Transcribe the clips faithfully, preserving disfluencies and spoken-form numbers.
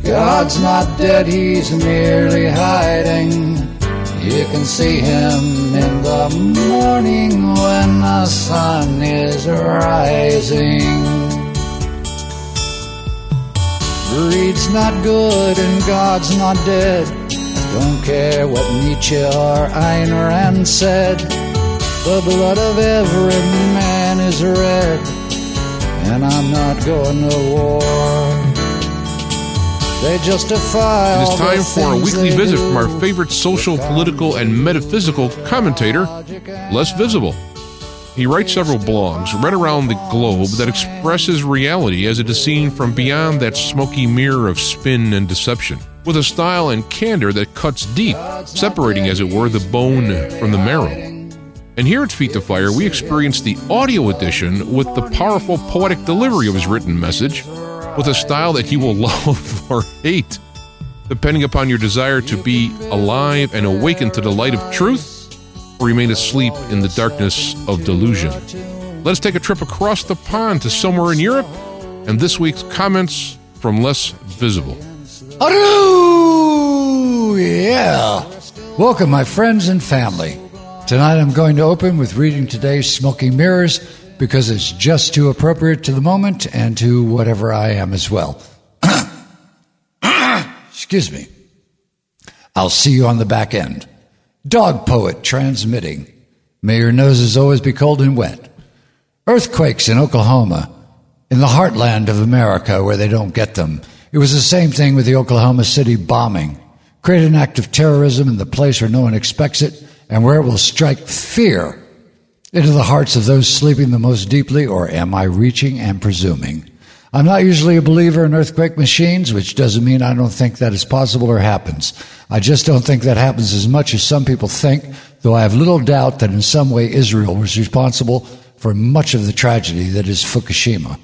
God's not dead, he's merely hiding. You can see him in the morning when the sun is rising. Greed's not good and God's not dead. I don't care what Nietzsche or Ayn Rand said. The blood of every man is red, and I'm not going to war. They justify. It is time for a weekly visit from our favorite social, political, and metaphysical commentator, Les Visible. He writes several blogs right around the globe that expresses reality as it is seen from beyond that smoky mirror of spin and deception, with a style and candor that cuts deep, separating, as it were, the bone from the marrow. And here at Feet to Fire, we experience the audio edition with the powerful poetic delivery of his written message, with a style that you will love or hate, depending upon your desire to be alive and awaken to the light of truth, or remain asleep in the darkness of delusion. Let us take a trip across the pond to somewhere in Europe, and this week's comments from Les Visible. Hello! Yeah! Welcome, my friends and family. Tonight I'm going to open with reading today's Smoky Mirrors, because it's just too appropriate to the moment and to whatever I am as well. Excuse me. I'll see you on the back end. Dog poet transmitting. May your noses always be cold and wet. Earthquakes in Oklahoma, in the heartland of America where they don't get them. It was the same thing with the Oklahoma City bombing. Create an act of terrorism in the place where no one expects it and where it will strike fear into the hearts of those sleeping the most deeply, or am I reaching and presuming? I'm not usually a believer in earthquake machines, which doesn't mean I don't think that is possible or happens. I just don't think that happens as much as some people think, though I have little doubt that in some way Israel was responsible for much of the tragedy that is Fukushima.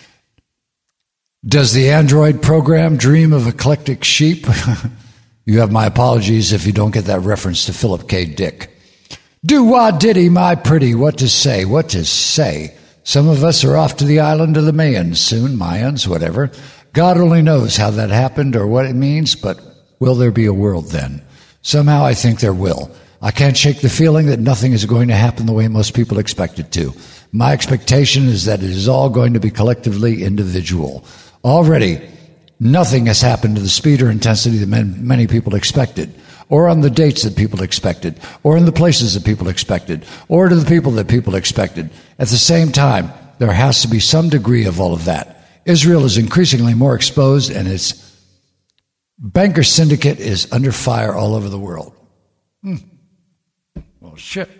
Does the Android program dream of eclectic sheep? You have my apologies if you don't get that reference to Philip K. Dick. Do-wah diddy, my pretty, what to say, what to say. Some of us are off to the island of the Mayans soon, Mayans, whatever. God only knows how that happened or what it means, but will there be a world then? Somehow I think there will. I can't shake the feeling that nothing is going to happen the way most people expect it to. My expectation is that it is all going to be collectively individual. Already, nothing has happened to the speed or intensity that many people expected, or on the dates that people expected, or in the places that people expected, or to the people that people expected. At the same time, there has to be some degree of all of that. Israel is increasingly more exposed, and its banker syndicate is under fire all over the world. Hmm. Well, shit.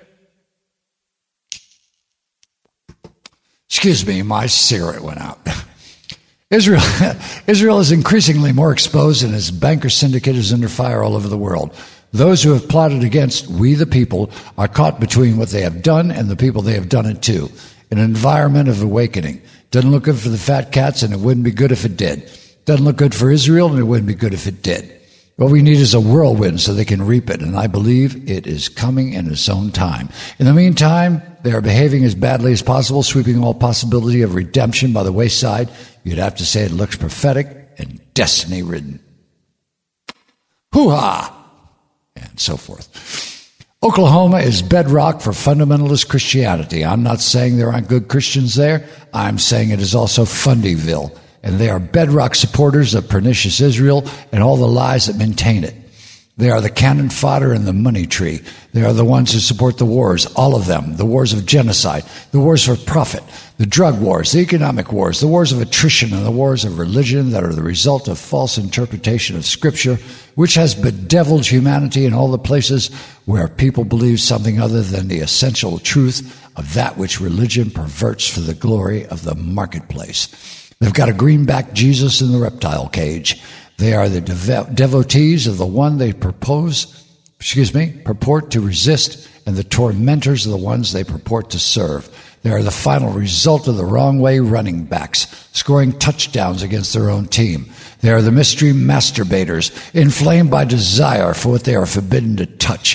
Excuse me, my cigarette went out. Israel, Israel is increasingly more exposed, and its banker syndicate is under fire all over the world. Those who have plotted against we the people are caught between what they have done and the people they have done it to, in an environment of awakening. Doesn't look good for the fat cats, and it wouldn't be good if it did. Doesn't look good for Israel, and it wouldn't be good if it did. What we need is a whirlwind so they can reap it, and I believe it is coming in its own time. In the meantime, they are behaving as badly as possible, sweeping all possibility of redemption by the wayside. You'd have to say it looks prophetic and destiny-ridden. Hoo-ha! And so forth. Oklahoma is bedrock for fundamentalist Christianity. I'm not saying there aren't good Christians there. I'm saying it is also Fundyville. And they are bedrock supporters of pernicious Israel and all the lies that maintain it. They are the cannon fodder and the money tree. They are the ones who support the wars, all of them, the wars of genocide, the wars for profit, the drug wars, the economic wars, the wars of attrition, and the wars of religion that are the result of false interpretation of Scripture, which has bedeviled humanity in all the places where people believe something other than the essential truth of that which religion perverts for the glory of the marketplace. They've got a greenback Jesus in the reptile cage. They are the dev- devotees of the one they propose, excuse me, purport to resist, and the tormentors of the ones they purport to serve. They are the final result of the wrong way running backs, scoring touchdowns against their own team. They are the mystery masturbators, inflamed by desire for what they are forbidden to touch.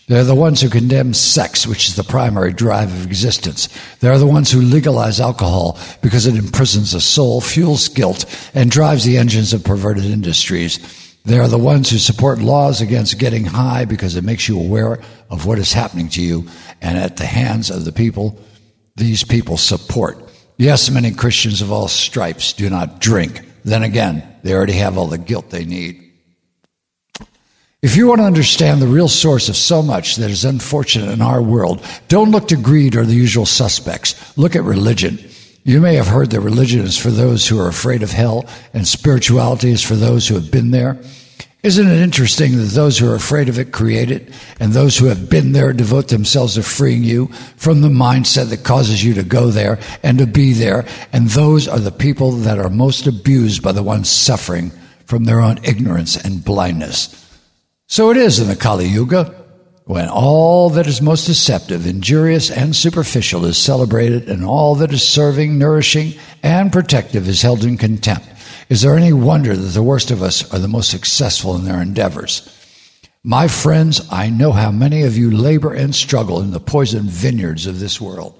They're the ones who condemn sex, which is the primary drive of existence. They're the ones who legalize alcohol because it imprisons the soul, fuels guilt, and drives the engines of perverted industries. They are the ones who support laws against getting high because it makes you aware of what is happening to you and at the hands of the people these people support. Yes, many Christians of all stripes do not drink. Then again, they already have all the guilt they need. If you want to understand the real source of so much that is unfortunate in our world, don't look to greed or the usual suspects. Look at religion. You may have heard that religion is for those who are afraid of hell and spirituality is for those who have been there. Isn't it interesting that those who are afraid of it create it, and those who have been there devote themselves to freeing you from the mindset that causes you to go there and to be there, and those are the people that are most abused by the ones suffering from their own ignorance and blindness. So it is in the Kali Yuga, when all that is most deceptive, injurious, and superficial is celebrated, and all that is serving, nourishing, and protective is held in contempt. Is there any wonder that the worst of us are the most successful in their endeavors? My friends, I know how many of you labor and struggle in the poisoned vineyards of this world.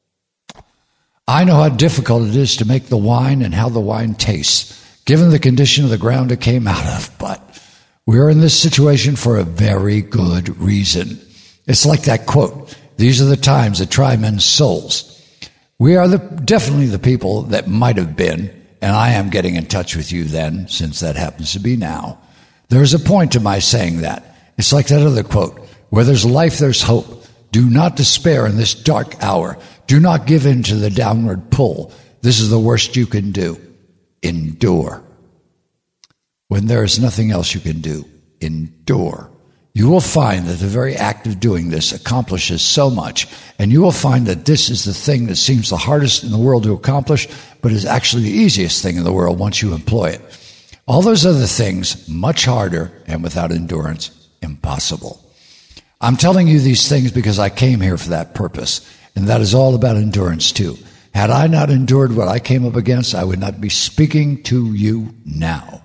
I know how difficult it is to make the wine and how the wine tastes, given the condition of the ground it came out of, but we are in this situation for a very good reason. It's like that quote, these are the times that try men's souls. We are the, definitely the people that might have been, and I am getting in touch with you then, since that happens to be now. There is a point to my saying that. It's like that other quote, where there's life, there's hope. Do not despair in this dark hour. Do not give in to the downward pull. This is the worst you can do. Endure. When there is nothing else you can do, endure. You will find that the very act of doing this accomplishes so much, and you will find that this is the thing that seems the hardest in the world to accomplish, but is actually the easiest thing in the world once you employ it. All those other things, much harder, and without endurance, impossible. I'm telling you these things because I came here for that purpose, and that is all about endurance too. Had I not endured what I came up against, I would not be speaking to you now.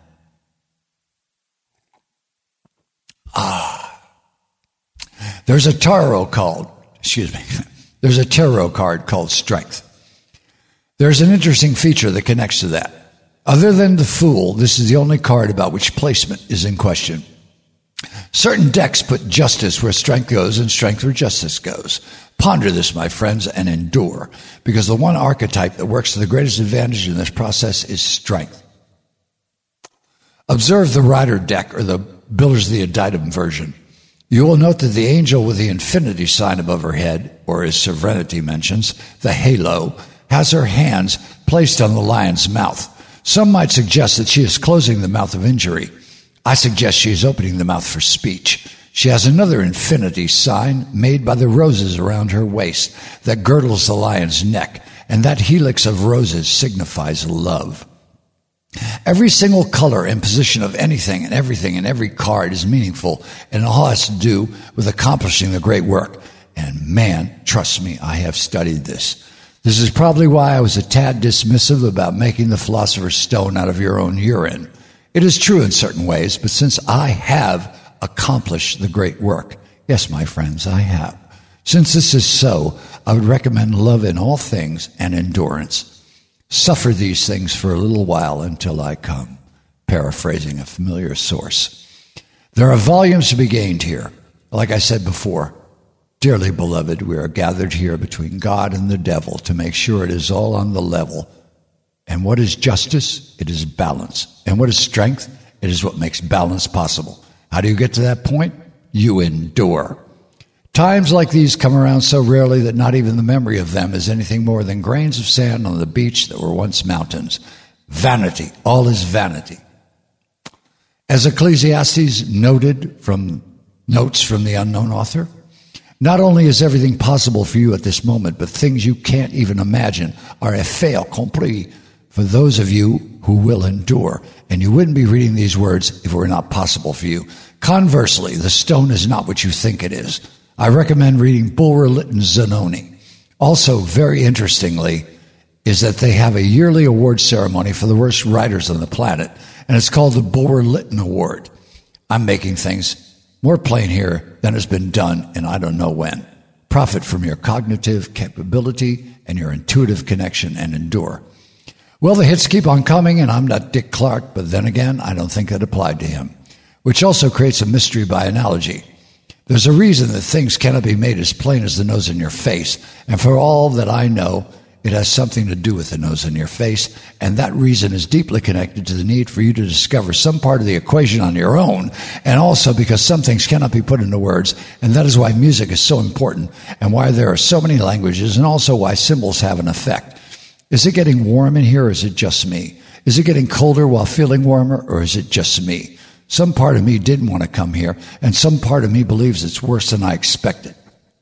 Ah, there's a tarot called, excuse me, there's a tarot card called Strength. There's an interesting feature that connects to that. Other than the Fool, this is the only card about which placement is in question. Certain decks put justice where strength goes and strength where justice goes. Ponder this, my friends, and endure, because the one archetype that works to the greatest advantage in this process is strength. Observe the Rider deck, or the Builders of the Addendum version. You will note that the angel with the infinity sign above her head, or as Serenity mentions, the halo, has her hands placed on the lion's mouth. Some might suggest that she is closing the mouth of injury. I suggest she is opening the mouth for speech. She has another infinity sign made by the roses around her waist that girdles the lion's neck, and that helix of roses signifies love. Every single color and position of anything and everything in every card is meaningful, and all has to do with accomplishing the great work. And man, trust me, I have studied this. This is probably why I was a tad dismissive about making the Philosopher's Stone out of your own urine. It is true in certain ways, but since I have accomplished the great work, yes, my friends, I have. Since this is so, I would recommend love in all things and endurance. Suffer these things for a little while until I come, paraphrasing a familiar source. There are volumes to be gained here. Like I said before, dearly beloved, we are gathered here between God and the devil to make sure it is all on the level. And what is justice? It is balance. And what is strength? It is what makes balance possible. How do you get to that point? You endure. Times like these come around so rarely that not even the memory of them is anything more than grains of sand on the beach that were once mountains. Vanity. All is vanity. As Ecclesiastes noted from notes from the unknown author, not only is everything possible for you at this moment, but things you can't even imagine are a fait accompli for those of you who will endure. And you wouldn't be reading these words if it were not possible for you. Conversely, the stone is not what you think it is. I recommend reading Bulwer Lytton's Zanoni. Also, very interestingly, is that they have a yearly award ceremony for the worst writers on the planet, and it's called the Bulwer Lytton Award. I'm making things more plain here than has been done in I don't know when. Profit from your cognitive capability and your intuitive connection and endure. Well, the hits keep on coming, and I'm not Dick Clark, but then again, I don't think it applied to him, which also creates a mystery by analogy. There's a reason that things cannot be made as plain as the nose in your face, and for all that I know, it has something to do with the nose in your face, and that reason is deeply connected to the need for you to discover some part of the equation on your own, and also because some things cannot be put into words, and that is why music is so important, and why there are so many languages, and also why symbols have an effect. Is it getting warm in here, or is it just me? Is it getting colder while feeling warmer, or is it just me? Some part of me didn't want to come here, and some part of me believes it's worse than I expected.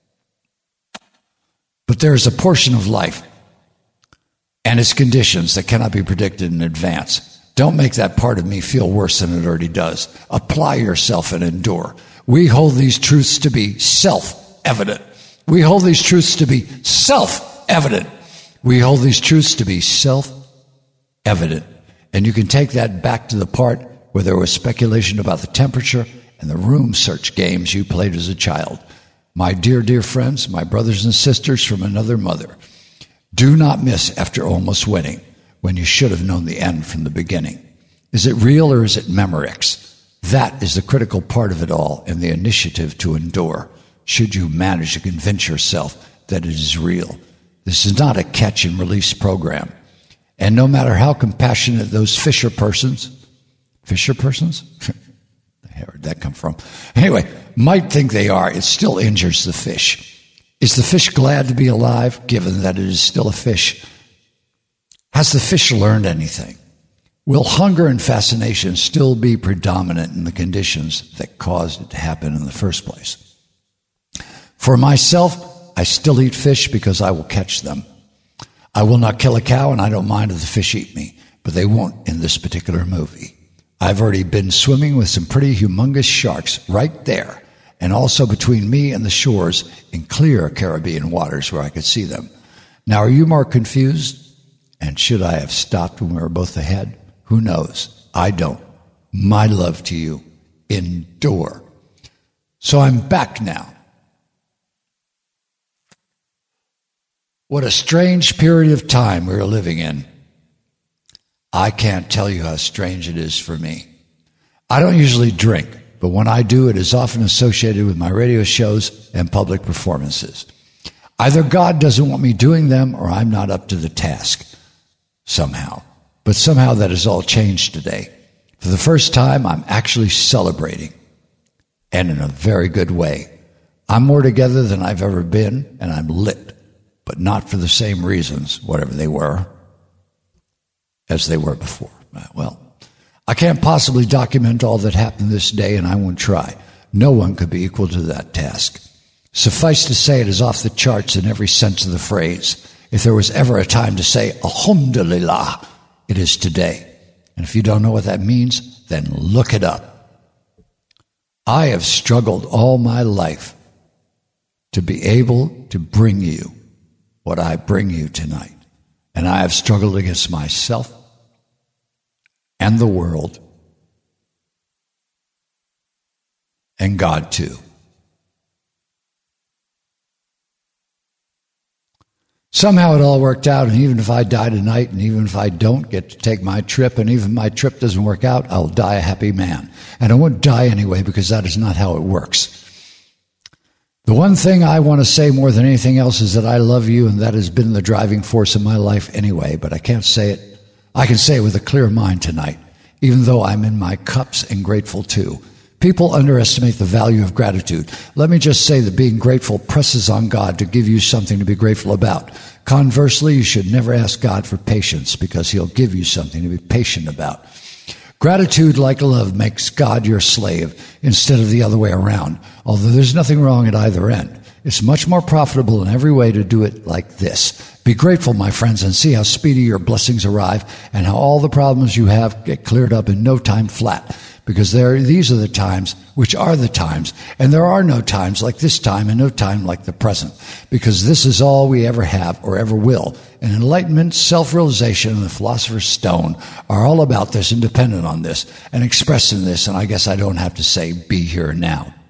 But there is a portion of life and its conditions that cannot be predicted in advance. Don't make that part of me feel worse than it already does. Apply yourself and endure. We hold these truths to be self-evident. We hold these truths to be self-evident. We hold these truths to be self-evident. And you can take that back to the part where there was speculation about the temperature and the room search games you played as a child. My dear, dear friends, my brothers and sisters from another mother, do not miss after almost winning when you should have known the end from the beginning. Is it real or is it Memorex? That is the critical part of it all and the initiative to endure, should you manage to convince yourself that it is real. This is not a catch and release program. And no matter how compassionate those Fisher persons, Fisher persons? Where did that come from? Anyway, might think they are, it still injures the fish. Is the fish glad to be alive, given that it is still a fish? Has the fish learned anything? Will hunger and fascination still be predominant in the conditions that caused it to happen in the first place? For myself, I still eat fish because I will catch them. I will not kill a cow, and I don't mind if the fish eat me, but they won't in this particular movie. I've already been swimming with some pretty humongous sharks right there, and also between me and the shores in clear Caribbean waters where I could see them. Now, are you more confused? And should I have stopped when we were both ahead? Who knows? I don't. My love to you. Endure. So I'm back now. What a strange period of time we are living in. I can't tell you how strange it is for me. I don't usually drink, but when I do, it is often associated with my radio shows and public performances. Either God doesn't want me doing them or I'm not up to the task somehow. But somehow that has all changed today. For the first time, I'm actually celebrating, and in a very good way. I'm more together than I've ever been, and I'm lit, but not for the same reasons, whatever they were, as they were before. Well, I can't possibly document all that happened this day, and I won't try. No one could be equal to that task. Suffice to say, it is off the charts in every sense of the phrase. If there was ever a time to say, Alhamdulillah, it is today. And if you don't know what that means, then look it up. I have struggled all my life to be able to bring you what I bring you tonight. And I have struggled against myself and the world and God too. Somehow it all worked out, and even if I die tonight, and even if I don't get to take my trip, and even if my trip doesn't work out, I'll die a happy man. And I won't die anyway, because that is not how it works. The one thing I want to say more than anything else is that I love you, and that has been the driving force in my life anyway, but I can't say it. I can say it with a clear mind tonight, even though I'm in my cups and grateful too. People underestimate the value of gratitude. Let me just say that being grateful presses on God to give you something to be grateful about. Conversely, you should never ask God for patience, because he'll give you something to be patient about. Gratitude, like love, makes God your slave instead of the other way around, although there's nothing wrong at either end. It's much more profitable in every way to do it like this. Be grateful, my friends, and see how speedy your blessings arrive and how all the problems you have get cleared up in no time flat. Because there, these are the times which are the times, and there are no times like this time and no time like the present, because this is all we ever have or ever will. And enlightenment, self-realization, and the philosopher's stone are all about this and dependent on this and expressing this, and I guess I don't have to say, be here now.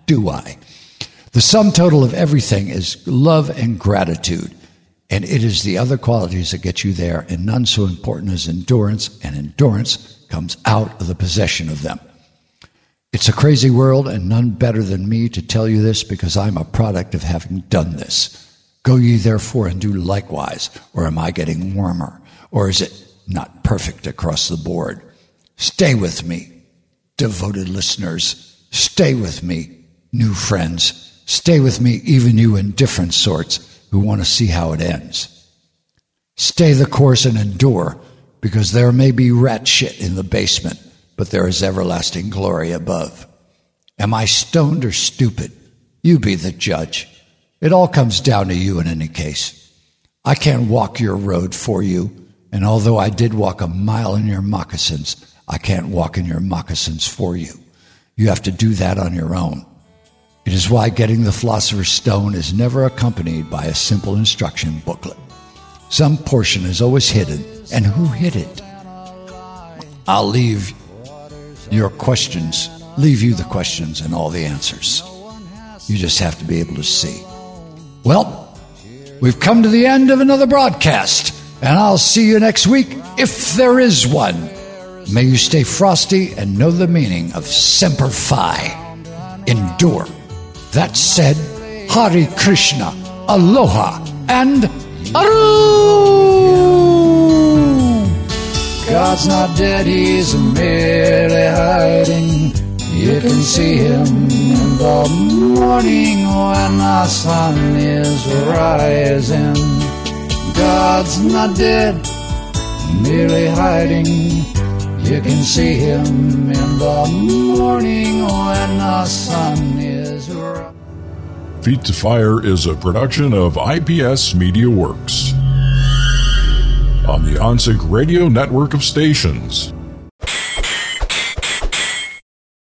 do I? The sum total of everything is love and gratitude. And it is the other qualities that get you there, and none so important as endurance, and endurance comes out of the possession of them. It's a crazy world, and none better than me to tell you this, because I'm a product of having done this. Go ye therefore and do likewise, or am I getting warmer? Or is it not perfect across the board? Stay with me, devoted listeners. Stay with me, new friends. Stay with me, even you indifferent sorts who want to see how it ends. Stay the course and endure, because there may be rat shit in the basement, but there is everlasting glory above. Am I stoned or stupid? You be the judge. It all comes down to you in any case. I can't walk your road for you, and although I did walk a mile in your moccasins, I can't walk in your moccasins for you. You have to do that on your own. It is why getting the Philosopher's Stone is never accompanied by a simple instruction booklet. Some portion is always hidden, and who hid it? I'll leave your questions, leave you the questions and all the answers. You just have to be able to see. Well, we've come to the end of another broadcast, and I'll see you next week, if there is one. May you stay frosty and know the meaning of Semper Fi. Endure. That said, Hare Krishna, Aloha, and Aru! God's not dead, he's merely hiding. You can see him in the morning when the sun is rising. God's not dead, merely hiding. You can see him in the morning when the sun is rising. Feet to Fire is a production of I P S Media Works on the OnSync Radio network of stations.